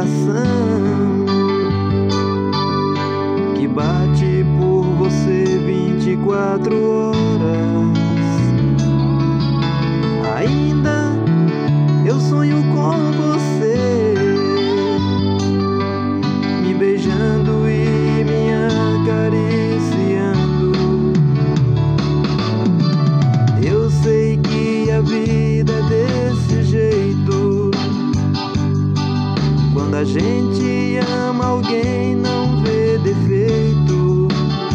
coração que bate por você 24 horas. Ainda eu sonho com você, me beijando e me acariciando. Eu sei que a vida é desse jeito. Quando a gente ama alguém, não vê defeitos.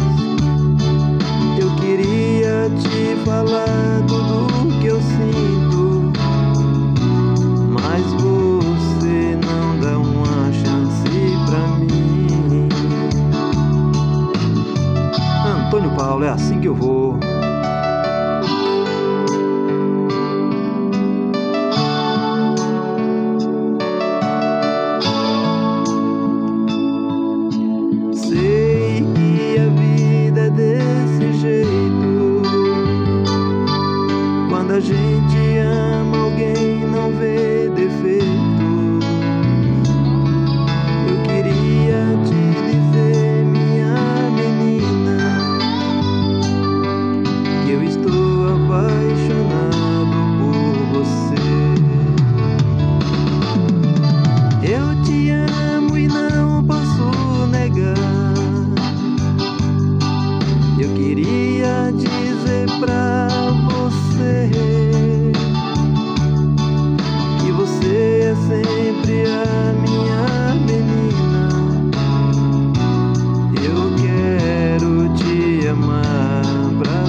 Eu queria te falar tudo o que eu sinto, mas você não dá uma chance pra mim. Antônio Paulo, é assim que eu vou. Sei que a vida é desse jeito. Quando a gente ama alguém, não vê defeitos. Eu queria te dizer, minha menina, que eu estou apaixonado por você. Eu te amo e não posso negar. Eu queria dizer pra você que você é sempre a minha menina. Eu quero te amar pra